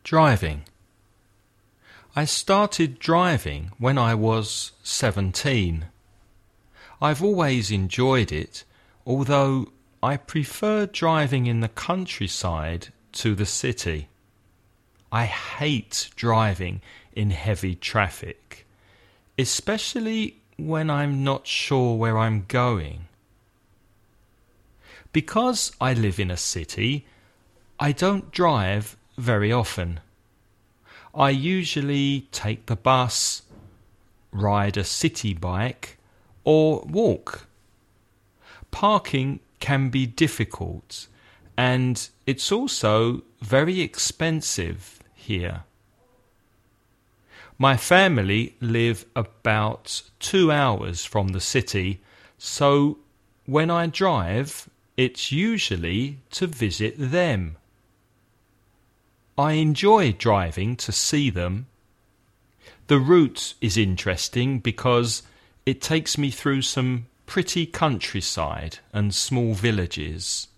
Driving. I started driving when I was 17. I've always enjoyed it, although I prefer driving in the countryside to the city. I hate driving in heavy traffic, especially when I'm not sure where I'm going. Because I live in a city, I don't drive very often. I usually take the bus, ride a city bike, or walk. Parking can be difficult, and it's also very expensive here. My family live about 2 hours from the city, so when I drive, it's usually to visit them. I enjoy driving to see them. The route is interesting because it takes me through some pretty countryside and small villages.